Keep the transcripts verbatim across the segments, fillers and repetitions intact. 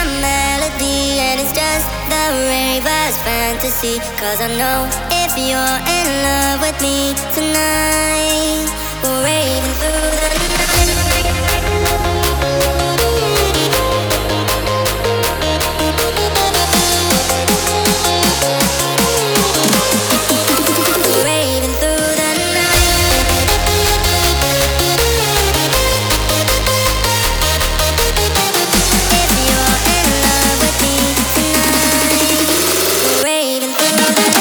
my melody, and it's just the raver's fantasy. Cause I know if you're in love with me tonight, we're raving through the night. Raving through the night. If you're in love with me tonight, we're raving through the night.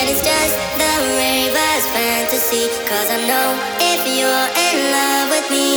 Cause I know if you're in love with me